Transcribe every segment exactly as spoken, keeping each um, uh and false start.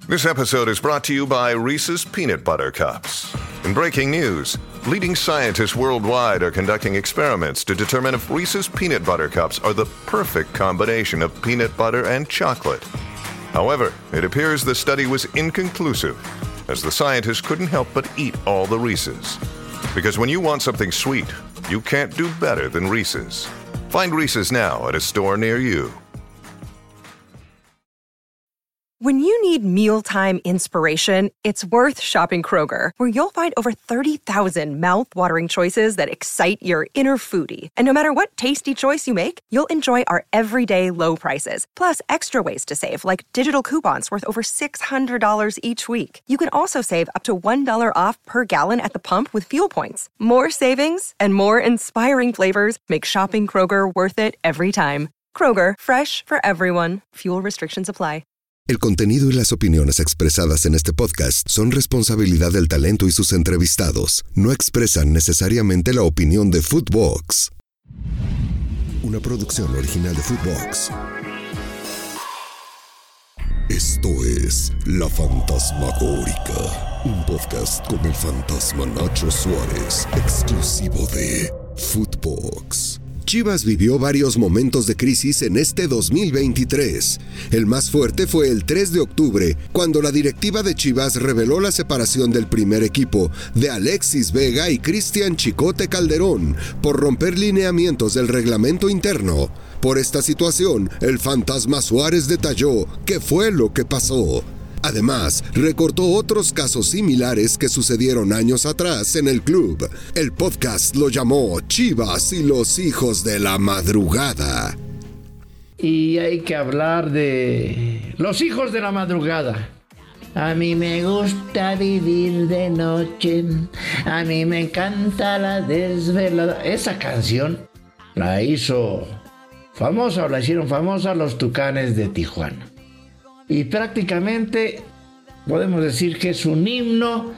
This episode is brought to you by Reese's Peanut Butter Cups. In breaking news, leading scientists worldwide are conducting experiments to determine if Reese's Peanut Butter Cups are the perfect combination of peanut butter and chocolate. However, it appears the study was inconclusive, as the scientists couldn't help but eat all the Reese's. Because when you want something sweet, you can't do better than Reese's. Find Reese's now at a store near you. When you need mealtime inspiration, it's worth shopping Kroger, where you'll find over thirty thousand mouth-watering choices that excite your inner foodie. And no matter what tasty choice you make, you'll enjoy our everyday low prices, plus extra ways to save, like digital coupons worth over six hundred dollars each week. You can also save up to one dollar off per gallon at the pump with fuel points. More savings and more inspiring flavors make shopping Kroger worth it every time. Kroger, fresh for everyone. Fuel restrictions apply. El contenido y las opiniones expresadas en este podcast son responsabilidad del talento y sus entrevistados. No expresan necesariamente la opinión de Footbox. Una producción original de Footbox. Esto es La Fantasmagórica, un podcast con el fantasma Nacho Suárez, exclusivo de Footbox. Chivas vivió varios momentos de crisis en este dos mil veintitrés. El más fuerte fue el tres de octubre, cuando la directiva de Chivas reveló la separación del primer equipo de Alexis Vega y Cristian Chicote Calderón por romper lineamientos del reglamento interno. Por esta situación, el fantasma Suárez detalló qué fue lo que pasó. Además, recortó otros casos similares que sucedieron años atrás en el club. El podcast lo llamó Chivas y los hijos de la madrugada. Y hay que hablar de los hijos de la madrugada. A mí me gusta vivir de noche, a mí me encanta la desvelada. Esa canción la hizo famosa, o la hicieron famosa los Tucanes de Tijuana. Y prácticamente podemos decir que es un himno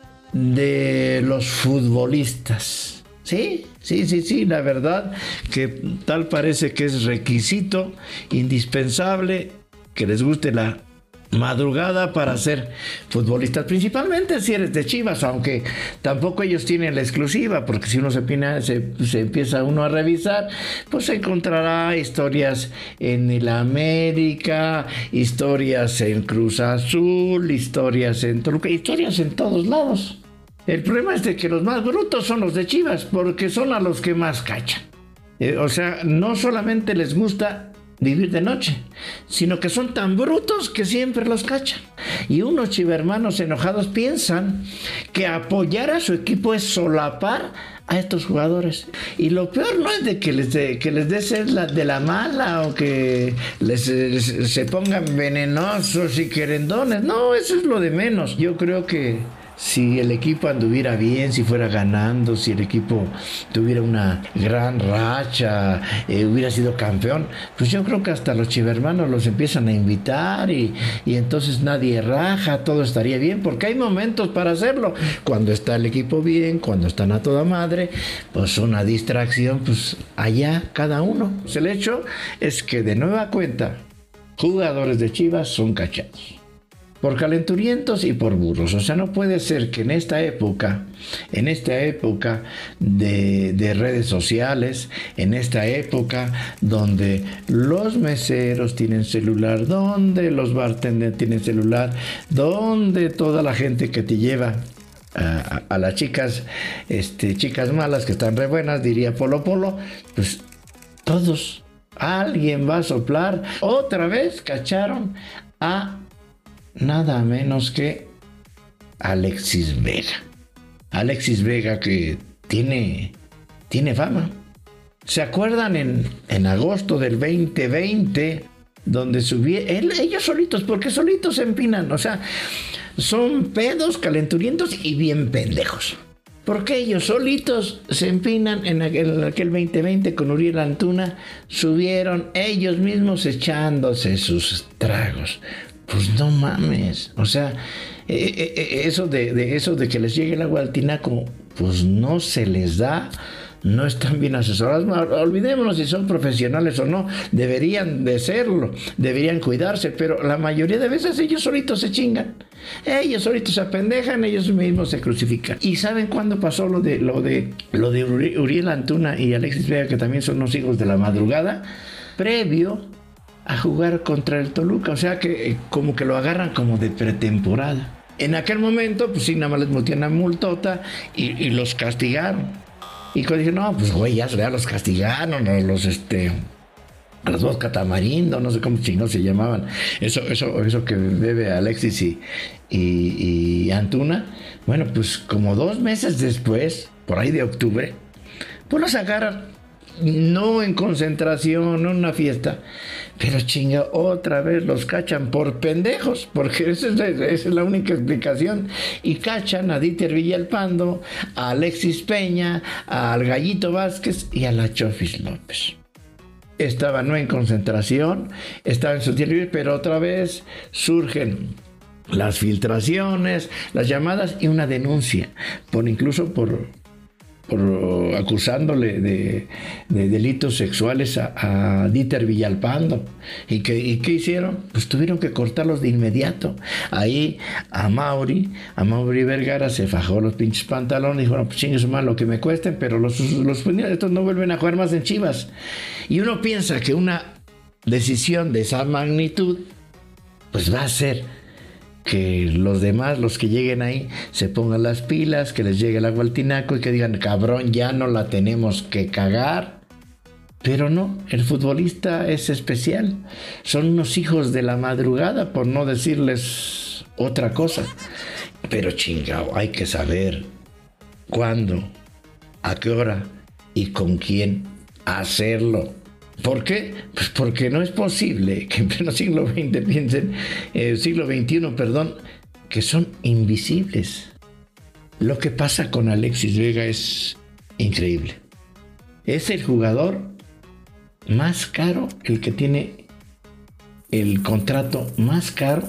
de los futbolistas. Sí, sí, sí, sí, la verdad que tal parece que es requisito indispensable que les guste la madrugada para ser futbolistas, principalmente si eres de Chivas, aunque tampoco ellos tienen la exclusiva, porque si uno se, opina, se, se empieza uno a revisar, pues se encontrará historias en el América, historias en Cruz Azul, historias en Toluca, historias en todos lados. El problema es de que los más brutos son los de Chivas, porque son a los que más cachan. Eh, o sea, no solamente les gusta vivir de noche, sino que son tan brutos que siempre los cachan. Y unos chivermanos enojados piensan que apoyar a su equipo es solapar a estos jugadores. Y lo peor no es de que les dé que les dé ser la, de la mala, o que les, les se pongan venenosos y querendones. No, eso es lo de menos. Yo creo que si el equipo anduviera bien, si fuera ganando, si el equipo tuviera una gran racha, eh, hubiera sido campeón, pues yo creo que hasta los chivermanos los empiezan a invitar y, y entonces nadie raja, todo estaría bien, porque hay momentos para hacerlo. Cuando está el equipo bien, cuando están a toda madre, pues una distracción, pues allá cada uno. El hecho es que de nueva cuenta, jugadores de Chivas son cachados por calenturientos y por burros. O sea, no puede ser que en esta época, en esta época de, de redes sociales, en esta época donde los meseros tienen celular, donde los bartenders tienen celular, donde toda la gente que te lleva a, a, a las chicas, este, chicas malas que están re buenas, diría Polo Polo, pues todos, alguien va a soplar. Otra vez cacharon a nada menos que Alexis Vega. Alexis Vega, que tiene, tiene fama. ¿Se acuerdan en, en agosto del veinte veinte? Donde subí, él, ellos solitos, porque solitos se empinan, o sea, son pedos, calenturientos y bien pendejos. Porque ellos solitos se empinan en aquel, en aquel veinte veinte con Uriel Antuna, subieron ellos mismos echándose sus tragos. Pues no mames, o sea, eh, eh, eso, de, de eso de que les llegue el agua al tinaco, pues no se les da, no están bien asesorados. No, olvidémonos si son profesionales o no, deberían de serlo, deberían cuidarse, pero la mayoría de veces ellos solitos se chingan, ellos solitos se apendejan, ellos mismos se crucifican. ¿Y saben cuándo pasó lo de lo de lo de Uriel Antuna y Alexis Vega, que también son los hijos de la madrugada? Previo a jugar contra el Toluca, o sea que eh, como que lo agarran como de pretemporada. En aquel momento, pues sí, nada más les metieron una multota y, y los castigaron. Y cuando dije, no, pues güey, ya, ya los castigaron, o los, este, a los dos Catamarindo, no sé cómo chingados se llamaban. Eso, eso, eso que bebe Alexis y, y, y Antuna. Bueno, pues como dos meses después, por ahí de octubre, pues los agarran. No en concentración, no en una fiesta, pero chinga, otra vez los cachan por pendejos, porque esa es, la, esa es la única explicación. Y cachan a Dieter Villalpando, a Alexis Peña, al Gallito Vázquez y a la Chofis López. Estaba no en concentración, estaba en su tiempo libre, pero otra vez surgen las filtraciones, las llamadas y una denuncia, por incluso por... por acusándole de, de delitos sexuales a, a Dieter Villalpando. ¿Y qué, ¿Y qué hicieron? Pues tuvieron que cortarlos de inmediato. Ahí a Mauri, a Mauri Vergara se fajó los pinches pantalones y dijo, no, pues chingue su madre lo que me cuesten, pero los, los estos no vuelven a jugar más en Chivas. Y uno piensa que una decisión de esa magnitud pues va a ser que los demás, los que lleguen ahí, se pongan las pilas, que les llegue el agua al tinaco y que digan, cabrón, ya no la tenemos que cagar. Pero no, el futbolista es especial. Son unos hijos de la madrugada, por no decirles otra cosa. Pero chingao, hay que saber cuándo, a qué hora y con quién hacerlo. ¿Por qué? Pues porque no es posible que en pleno siglo veinte piensen, eh, siglo veintiuno, perdón, que son invisibles. Lo que pasa con Alexis Vega es increíble. Es el jugador más caro, el que tiene el contrato más caro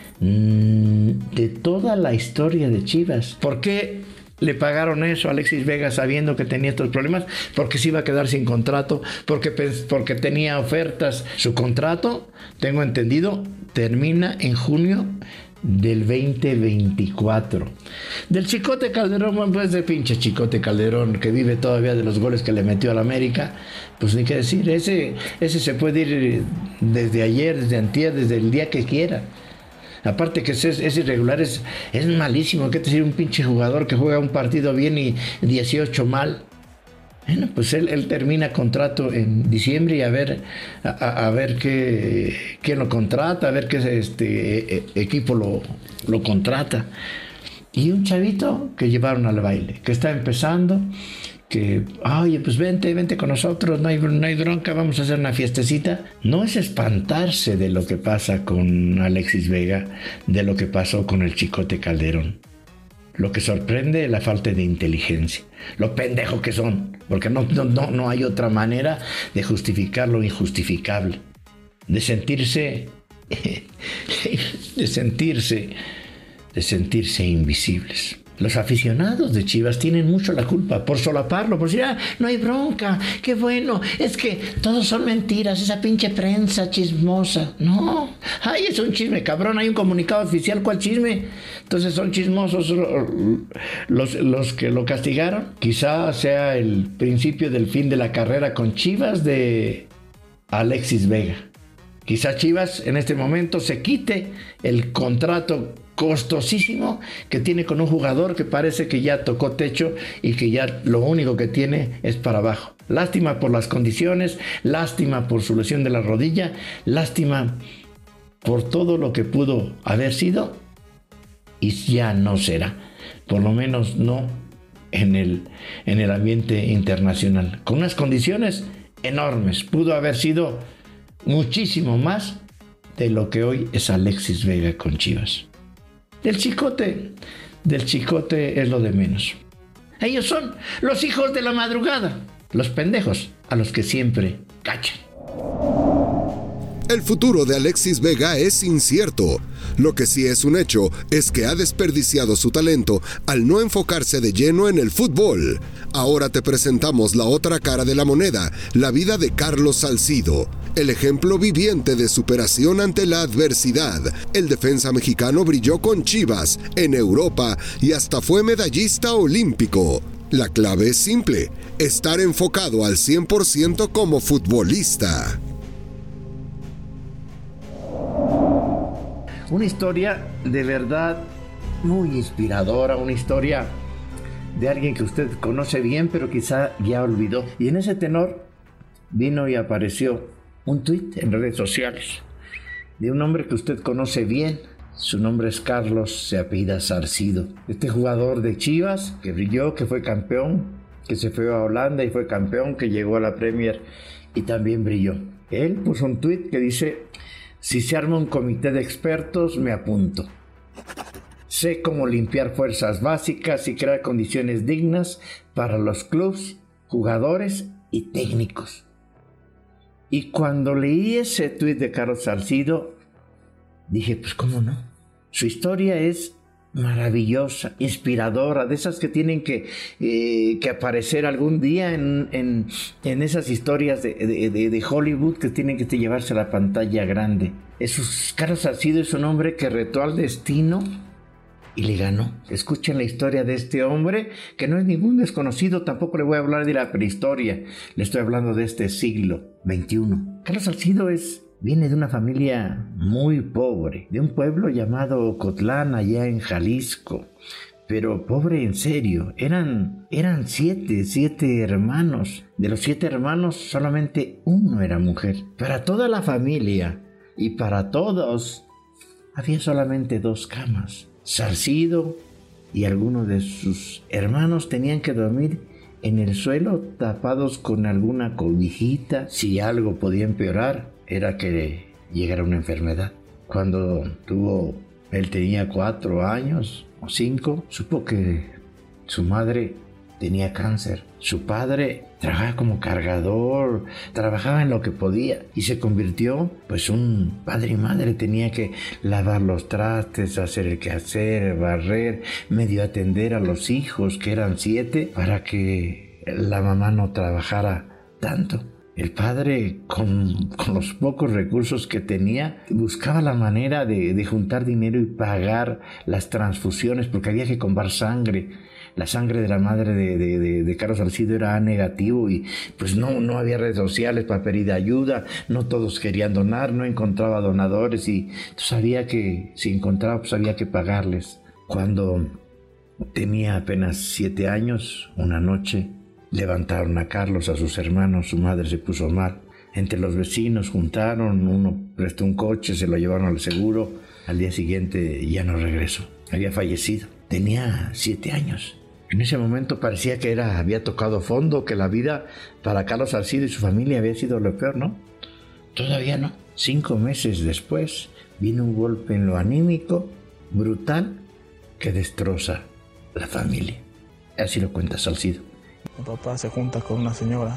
mmm, de toda la historia de Chivas. ¿Por qué le pagaron eso a Alexis Vega sabiendo que tenía estos problemas? Porque se iba a quedar sin contrato, porque, porque tenía ofertas. Su contrato, tengo entendido, termina en junio del veinte veinticuatro. Del Chicote Calderón, pues de pinche Chicote Calderón, que vive todavía de los goles que le metió al América, pues ni qué decir, ese, ese se puede ir desde ayer, desde antier, desde el día que quiera. Aparte que es, es irregular, es, es malísimo. ¿Qué te decir? Un pinche jugador que juega un partido bien y dieciocho mal. Bueno, pues él, él termina contrato en diciembre y a ver, a, a ver qué, quién lo contrata, a ver qué este, equipo lo, lo contrata. Y un chavito que llevaron al baile, que está empezando, que, oye, pues vente, vente con nosotros, no hay, no hay bronca, vamos a hacer una fiestecita. No es espantarse de lo que pasa con Alexis Vega, de lo que pasó con el Chicote Calderón. Lo que sorprende es la falta de inteligencia, lo pendejo que son, porque no, no, no, no hay otra manera de justificar lo injustificable, de sentirse, de sentirse, de sentirse invisibles. Los aficionados de Chivas tienen mucho la culpa por solaparlo, por decir, ah, no hay bronca, qué bueno, es que todos son mentiras, esa pinche prensa chismosa. No, ay, es un chisme, cabrón, hay un comunicado oficial, ¿cuál chisme? Entonces son chismosos los, los que lo castigaron. Quizá sea el principio del fin de la carrera con Chivas de Alexis Vega. Quizá Chivas en este momento se quite el contrato costosísimo que tiene con un jugador que parece que ya tocó techo y que ya lo único que tiene es para abajo. Lástima por las condiciones, lástima por su lesión de la rodilla, lástima por todo lo que pudo haber sido y ya no será, por lo menos no en el, en el ambiente internacional. Con unas condiciones enormes, pudo haber sido muchísimo más de lo que hoy es Alexis Vega con Chivas. Del Chicote, del Chicote es lo de menos. Ellos son los hijos de la madrugada, los pendejos a los que siempre cachan. El futuro de Alexis Vega es incierto. Lo que sí es un hecho es que ha desperdiciado su talento al no enfocarse de lleno en el fútbol. Ahora te presentamos la otra cara de la moneda, la vida de Carlos Salcido, el ejemplo viviente de superación ante la adversidad. El defensa mexicano brilló con Chivas, en Europa y hasta fue medallista olímpico. La clave es simple, estar enfocado al cien por ciento como futbolista. Una historia de verdad muy inspiradora, una historia de alguien que usted conoce bien, pero quizá ya olvidó. Y en ese tenor vino y apareció un tuit en redes sociales de un hombre que usted conoce bien. Su nombre es Carlos, se apellida Salcido. Este jugador de Chivas que brilló, que fue campeón, que se fue a Holanda y fue campeón, que llegó a la Premier y también brilló. Él puso un tuit que dice: si se arma un comité de expertos, me apunto. Sé cómo limpiar fuerzas básicas y crear condiciones dignas para los clubes, jugadores y técnicos. Y cuando leí ese tuit de Carlos Salcido, dije, pues cómo no. Su historia es maravillosa, inspiradora, de esas que tienen que, eh, que aparecer algún día en, en, en esas historias de, de, de, de Hollywood que tienen que llevarse a la pantalla grande. Es, Carlos Salcido es un hombre que retó al destino y le ganó. Escuchen la historia de este hombre, que no es ningún desconocido. Tampoco le voy a hablar de la prehistoria, le estoy hablando de este siglo veintiuno. Carlos Salcido es... viene de una familia muy pobre, de un pueblo llamado Ocotlán, allá en Jalisco. Pero pobre en serio, eran, eran siete, siete hermanos. De los siete hermanos, solamente uno era mujer. Para toda la familia y para todos, había solamente dos camas. Salcido y algunos de sus hermanos tenían que dormir en el suelo, tapados con alguna cobijita. Si algo podía empeorar, era que llegara una enfermedad. Cuando tuvo, él tenía cuatro años o cinco, supo que su madre tenía cáncer. Su padre trabajaba como cargador, trabajaba en lo que podía y se convirtió, pues un padre y madre. Tenía que lavar los trastes, hacer el quehacer, barrer, medio atender a los hijos, que eran siete, para que la mamá no trabajara tanto. El padre, con, con los pocos recursos que tenía, buscaba la manera de, de juntar dinero y pagar las transfusiones, porque había que comprar sangre. La sangre de la madre de, de, de, de Carlos Salcido era A negativo y pues no, no había redes sociales para pedir ayuda, no todos querían donar, no encontraba donadores y sabía que si encontraba pues había que pagarles. Cuando tenía apenas siete años, una noche, levantaron a Carlos, a sus hermanos, su madre se puso mal. Entre los vecinos juntaron, uno prestó un coche, se lo llevaron al seguro. Al día siguiente ya no regresó, había fallecido. Tenía siete años. En ese momento parecía que era, había tocado fondo, que la vida para Carlos Salcido y su familia había sido lo peor, ¿no? Todavía no. Cinco meses después vino un golpe en lo anímico brutal que destroza la familia. Así lo cuenta Salcido. Mi papá se junta con una señora.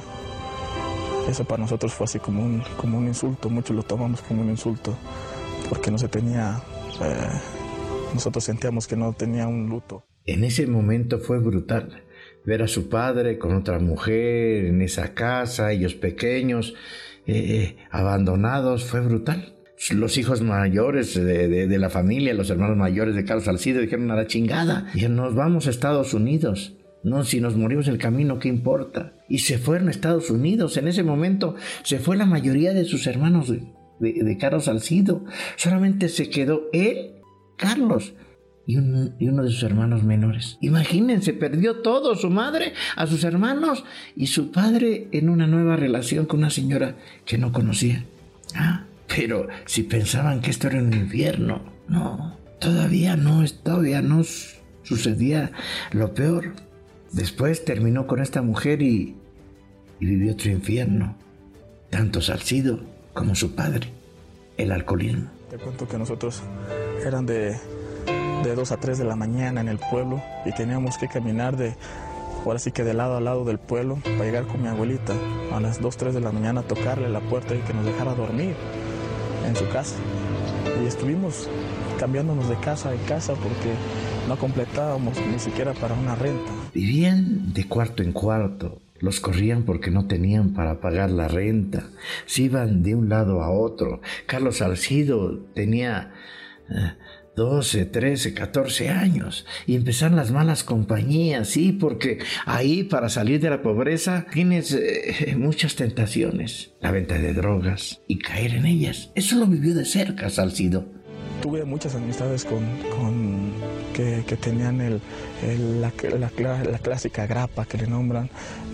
Eso para nosotros fue así como un, como un insulto. Muchos lo tomamos como un insulto porque no se tenía... Eh, nosotros sentíamos que no tenía un luto. En ese momento fue brutal ver a su padre con otra mujer en esa casa, ellos pequeños, eh, abandonados. Fue brutal. Los hijos mayores de, de, de la familia, los hermanos mayores de Carlos Salcido, dijeron a la chingada. Dijeron, nos vamos a Estados Unidos. No, si nos morimos en el camino, ¿qué importa? Y se fueron a Estados Unidos. En ese momento se fue la mayoría de sus hermanos de, de, de Carlos Salcido. Solamente se quedó él, Carlos, y, un, y uno de sus hermanos menores. Imagínense, perdió todo, su madre, a sus hermanos y su padre en una nueva relación con una señora que no conocía. Ah, pero si pensaban que esto era un infierno, no, todavía no, todavía no sucedía lo peor. Después terminó con esta mujer y, y vivió otro infierno, tanto Salcido como su padre, el alcoholismo. Te cuento que nosotros eran de, de dos a tres de la mañana en el pueblo y teníamos que caminar de, ahora sí que de lado a lado del pueblo para llegar con mi abuelita a las dos, tres de la mañana, tocarle la puerta y que nos dejara dormir en su casa. Y estuvimos cambiándonos de casa en casa porque no completábamos ni siquiera para una renta. Vivían de cuarto en cuarto. Los corrían porque no tenían para pagar la renta. Se iban de un lado a otro. Carlos Salcido tenía eh, doce, trece, catorce años y empezaron las malas compañías, sí, porque ahí para salir de la pobreza tienes eh, muchas tentaciones. La venta de drogas y caer en ellas. Eso lo vivió de cerca Salcido. Tuve muchas amistades con, con que, que tenían el, el, la, la, la clásica grapa que le nombran,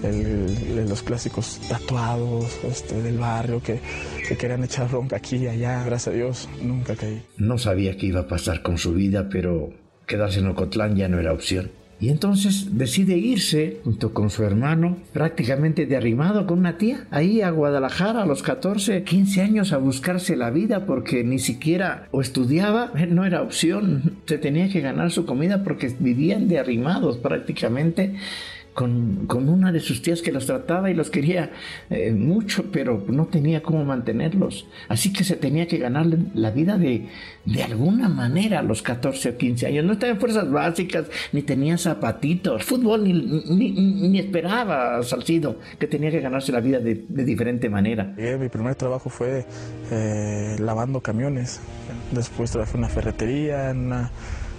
el, los clásicos tatuados este, del barrio que, que querían echar bronca aquí y allá. Gracias a Dios nunca caí. No sabía qué iba a pasar con su vida, pero quedarse en Ocotlán ya no era opción. Y entonces decide irse junto con su hermano, prácticamente de arrimado con una tía, ahí a Guadalajara a los catorce, quince años a buscarse la vida porque ni siquiera o estudiaba, no era opción, se tenía que ganar su comida porque vivían de arrimados prácticamente. Con, con una de sus tías que los trataba y los quería eh, mucho, pero no tenía cómo mantenerlos. Así que se tenía que ganar la vida de, de alguna manera a los catorce o quince años. No estaba en fuerzas básicas, ni tenía zapatitos. Fútbol ni, ni, ni esperaba Salcido, que tenía que ganarse la vida de, de diferente manera. Mi primer trabajo fue eh, lavando camiones. Después trabajé en una ferretería, en una...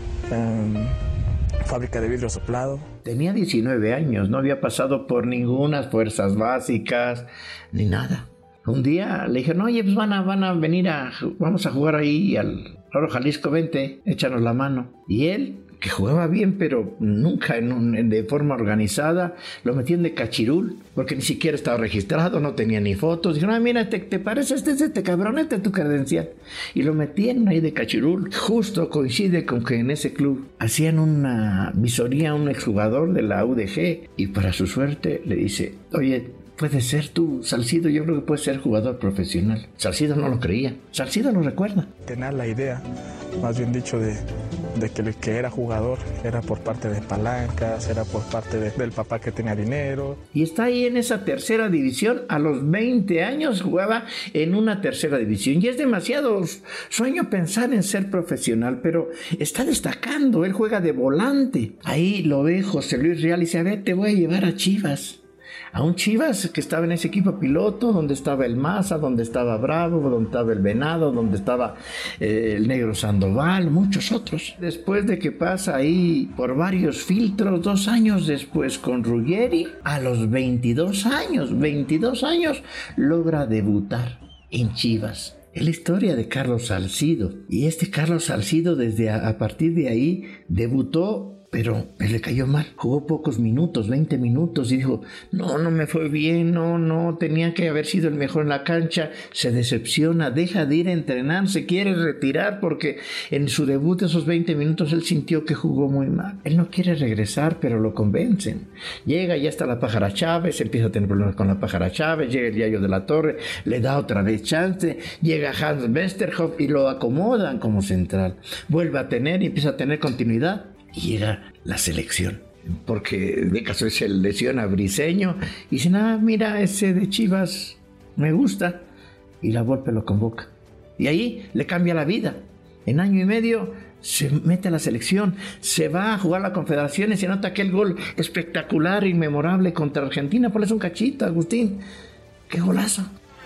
Eh, fábrica de vidrio soplado. Tenía diecinueve años, no había pasado por ninguna fuerzas básicas, ni nada. Un día le dije, no, oye, pues van a, van a venir a, vamos a jugar ahí al Oro Jalisco, vente, échanos la mano. Y él, que jugaba bien, pero nunca en un, de forma organizada, lo metían de cachirul, porque ni siquiera estaba registrado, no tenía ni fotos. Dijeron, ah, mira, ¿te, te parece este, este cabrón, este es tu credencial? Y lo metían ahí de cachirul. Justo coincide con que en ese club hacían una visoría a un exjugador de la U D G, y para su suerte le dice, oye, puedes ser tú, Salcido, yo creo que puedes ser jugador profesional. Salcido no lo creía, Salcido lo recuerda. Tenía la idea, más bien dicho, de, de que el que era jugador era por parte de palancas, era por parte de, del papá que tenía dinero. Y está ahí en esa tercera división, a los veinte años jugaba en una tercera división. Y es demasiado sueño pensar en ser profesional, pero está destacando, él juega de volante. Ahí lo ve José Luis Real y dice, a ver, te voy a llevar a Chivas. A un Chivas que estaba en ese equipo piloto, donde estaba el Maza, donde estaba Bravo, donde estaba el Venado, donde estaba eh, el Negro Sandoval, muchos otros. Después de que pasa ahí por varios filtros, dos años después con Ruggeri, a los veintidós años, veintidós años, logra debutar en Chivas. Es la historia de Carlos Salcido. Y este Carlos Salcido, desde a, a partir de ahí, debutó, pero le cayó mal. Jugó pocos minutos, veinte minutos, y dijo, no, no me fue bien, no, no, tenía que haber sido el mejor en la cancha. Se decepciona, deja de ir a entrenar, se quiere retirar porque en su debut, esos veinte minutos, él sintió que jugó muy mal. Él no quiere regresar, pero lo convencen. Llega, ya está la Pájara Chávez, empieza a tener problemas con la Pájara Chávez, llega el Yayo de la Torre, le da otra vez chance, llega Hans Westerhoff y lo acomodan como central. Vuelve a tener y empieza a tener continuidad. Y llega la selección, porque de caso se lesiona a Briseño y dice, ah, mira, ese de Chivas me gusta, y la Volpe lo convoca. Y ahí le cambia la vida. En año y medio se mete a la selección, se va a jugar la Confederación y se nota aquel gol espectacular, inmemorable contra Argentina. Ponles un cachito, Agustín. ¡Qué golazo!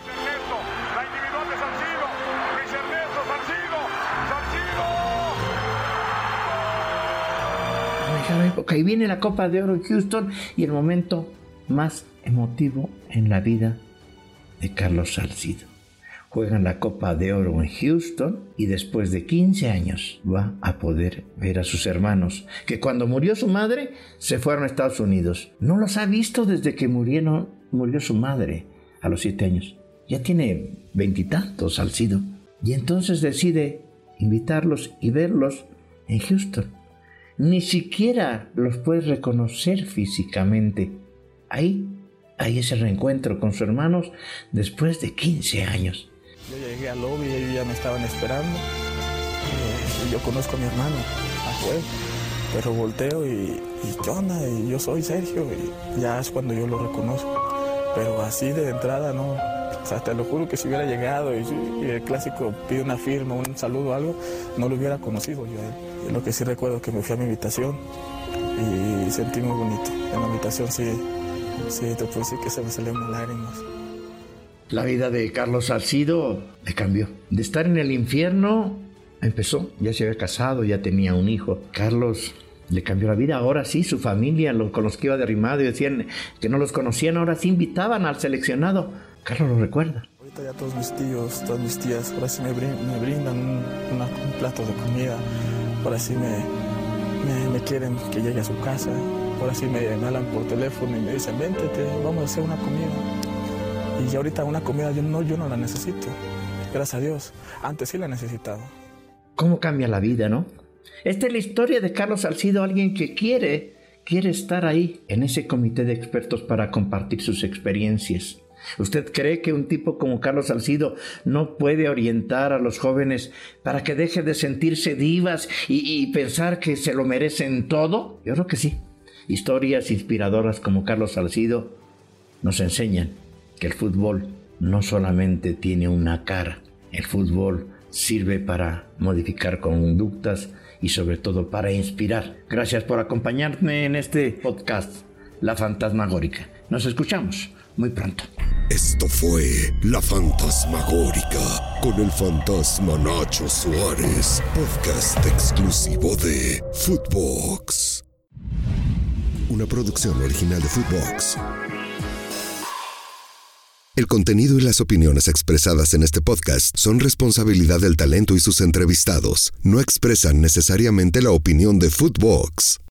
Época. Y viene la Copa de Oro en Houston y el momento más emotivo en la vida de Carlos Salcido. Juegan la Copa de Oro en Houston y después de quince años va a poder ver a sus hermanos, que cuando murió su madre se fueron a Estados Unidos. No los ha visto desde que murieron, murió su madre a los siete años. Ya tiene veintitantos Salcido. Y entonces decide invitarlos y verlos en Houston. Ni siquiera los puede reconocer físicamente. Ahí, ahí es el reencuentro con sus hermanos después de quince años. Yo llegué al lobby y ellos ya me estaban esperando. Eh, yo conozco a mi hermano, afuera, pero volteo y, y ¿qué onda? Y yo soy Sergio, y ya es cuando yo lo reconozco. Pero así de entrada no, O sea, te lo juro que si hubiera llegado y, y el clásico pide una firma, un saludo o algo, no lo hubiera conocido yo a él. Y lo que sí recuerdo que me fui a mi habitación y sentí muy bonito. En la habitación sí, sí te puedo decir que se me salieron las lágrimas. La vida de Carlos Salcido le cambió. De estar en el infierno, empezó. Ya se había casado, ya tenía un hijo. Carlos le cambió la vida. Ahora sí, su familia, los, con los que iba derrimado y decían que no los conocían, ahora sí invitaban al seleccionado. Carlos lo recuerda. Ahorita ya todos mis tíos, todas mis tías, ahora sí me, brin- me brindan un, una, un plato de comida. Ahora sí me, me, me quieren que llegue a su casa. Ahora sí me, me hablan por teléfono y me dicen, vente, te, vamos a hacer una comida. Y ya ahorita una comida yo no, yo no la necesito. Gracias a Dios. Antes sí la necesitaba. ¿Cómo cambia la vida, no? Esta es la historia de Carlos Salcido, alguien que quiere, quiere estar ahí, en ese comité de expertos para compartir sus experiencias. ¿Usted cree que un tipo como Carlos Salcido no puede orientar a los jóvenes para que dejen de sentirse divas y, y pensar que se lo merecen todo? Yo creo que sí. Historias inspiradoras como Carlos Salcido nos enseñan que el fútbol no solamente tiene una cara. El fútbol sirve para modificar conductas y sobre todo para inspirar. Gracias por acompañarme en este podcast, La Fantasmagórica. Nos escuchamos muy pronto. Esto fue La Fantasmagórica con el fantasma Nacho Suárez, podcast exclusivo de Footbox. Una producción original de Footbox. El contenido y las opiniones expresadas en este podcast son responsabilidad del talento y sus entrevistados. No expresan necesariamente la opinión de Footbox.